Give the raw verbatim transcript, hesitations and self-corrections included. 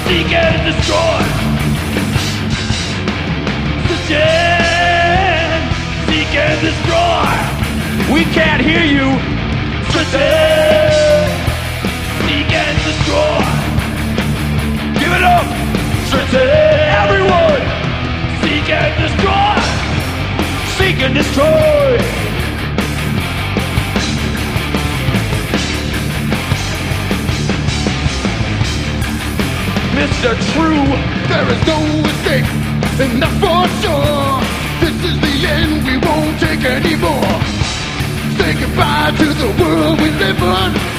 seek and destroy. Satan, seek and destroy. We can't hear you. Satan, seek and destroy. Give it up. Satan, everyone, seek and destroy. Seek and destroy. Mister True, there is no escape, and that's for sure. This is the end, we won't take anymore. Say goodbye to the world we live on.